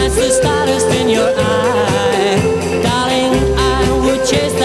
that's the stardust in your eye. Darling, I would chase